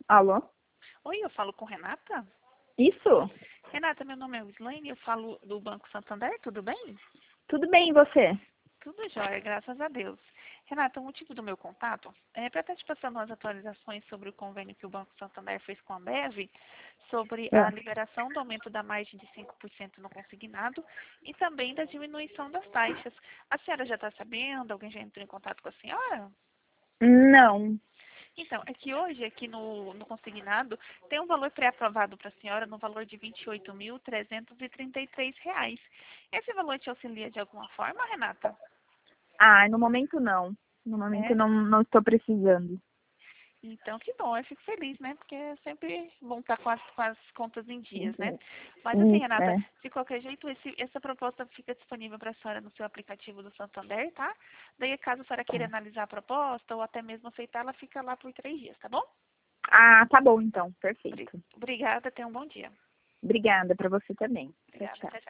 Alô? Oi, eu falo com Renata? Isso? Renata, meu nome é Wislaine, eu falo do Banco Santander, tudo bem? Tudo bem, e você? Tudo jóia, graças a Deus. Renata, o motivo do meu contato é para estar te passando umas atualizações sobre o convênio que o Banco Santander fez com a Ambev, sobre a É. liberação do aumento da margem de 5% no consignado e também da diminuição das taxas. A senhora já está sabendo? Alguém já entrou em contato com a senhora? Não. Então, é que hoje, aqui no consignado, tem um valor pré-aprovado para a senhora no valor de R$ 28.333. Esse valor te auxilia de alguma forma, Renata? Ah, no momento não. No momento É? não estou precisando. Então, que bom, eu fico feliz, né? Porque é sempre bom estar com as contas em dias, né? Mas assim, Isso, Renata, é. de qualquer jeito, essa proposta fica disponível para a senhora no seu aplicativo do Santander, tá? Daí, caso a senhora queira Tá. analisar a proposta ou até mesmo aceitar, ela fica lá por 3 dias, tá bom? Ah, tá bom então. Perfeito. Obrigada, tenha um bom dia. Obrigada para você também. Tchau, Obrigada, tchau. tchau, tchau.